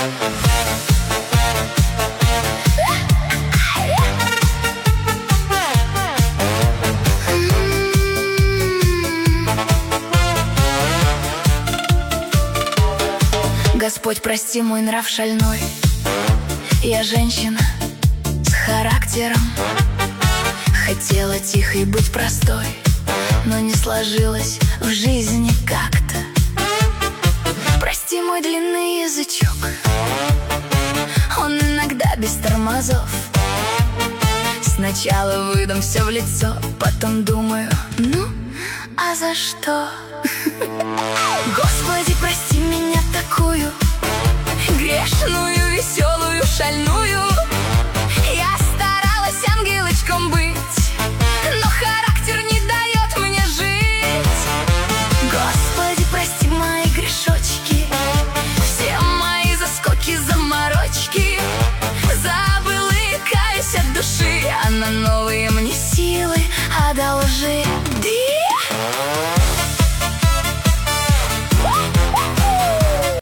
Господь, прости мой нрав шальной. Я женщина с характером. Хотела тихой быть простой, но не сложилось в жизни как-то. Прости мой длинный язычок, он иногда без тормозов. Сначала выдам все в лицо, потом думаю, ну, а за что? Господи, прости меня такую грешную, веселую, шальную. Я старалась ангелочком быть, но характер не дает мне жить. Господи, прости мои грешочки, все мои заскоки, заморочки. Забыла и каюсь от души, а на новые мне силы одолжи.